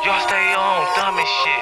Y'all stay on dumb as shit.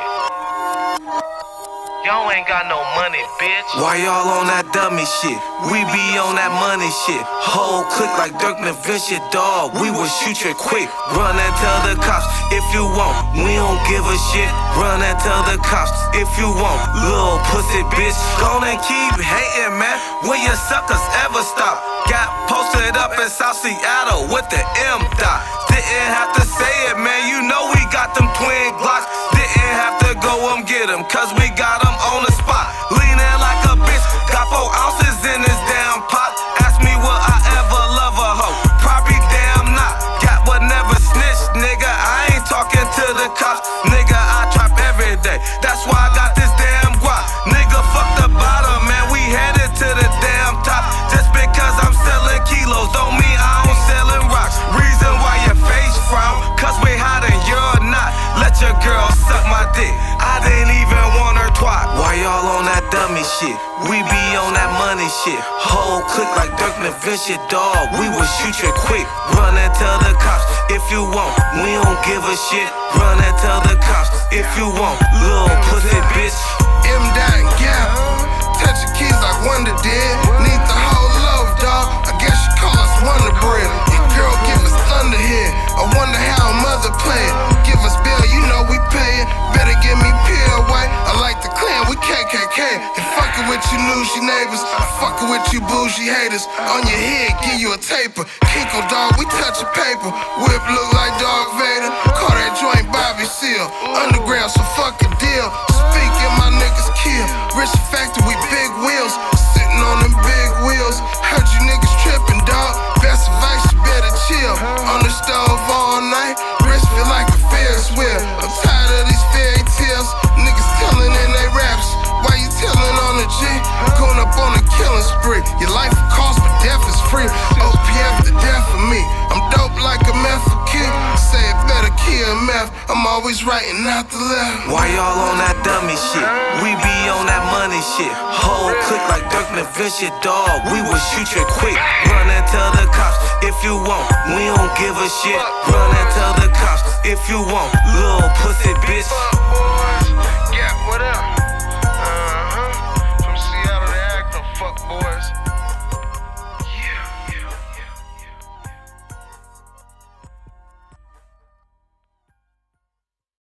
Y'all ain't got no money, bitch. Why y'all on that dummy shit? We be on that money shit. Whole click like Dirk Nowitzki, dog. We will shoot you quick. Run and tell the cops if you want. We don't give a shit. Run and tell the cops if you want. Little pussy bitch, gonna keep hating, man. Will you suckers ever stop? Got posted up in South Seattle with the M dot. Didn't have to say it, man. You know we got them twin Glocks. Didn't have to go get them, cause we got them on the spot. Leaning like a bitch, got 4 ounces in this damn pot. Ask me will I ever love a hoe? Probably damn not. Got what never snitched, nigga. I ain't talking to the cops, nigga. I trap every day. That's why I got this damn guap. Nigga, fuck the bottom, man. We headed to the damn top. Just because I'm selling kilos don't mean I don't sellin' rocks. Reason why your face frown, cause we hot and you're not. Let your girl suck my dick. I didn't even want her twat. Why y'all on that dummy shit? We be on that money shit. Whole click like Dirk Nowitzki, dog. We will shoot you quick. Run and tell the cops if you want. We don't give a shit. Run and tell the cops if you want. Little pussy bitch. M dot gap. Touch your keys like Wonder did. Need the whole loaf, dog. I guess you call us Wonder Bread. Your girl give us thunder here. I wonder how mother play it. Give us bill, you know we pay it. Better give me pure white. I like the clan, we KKK. And fucking with you newsy neighbors. Fucking with you bougie haters. On your head, give you a taper. Kinko dog, we touchin' paper. Whip look like Darth Vader. Call that joint Bobby Seal. Underground, so fuck a deal. Speaking, my niggas kill. Rich factor, we big wheels. Sitting on them big wheels. Heard you niggas trippin', dog. Best advice, you better chill. On the stove all night. Wrist feel like a Ferris wheel. I'm tired of these fairy tales. Niggas telling in they raps. Why you telling on the G? Going up on a killing spree. Your life will cost, but death is free. OPF the death for me. I'm dope like a meth for kid. Say it better kill meth. I'm always writing out the left. Why y'all on that dummy shit? We be on that money shit. Whole click like Dirk Nowitzki, dog. We will shoot you quick. Run and tell the cops if you want. We don't give a shit. Run and tell the cops if you want. Little pussy bitch. Yeah, what up?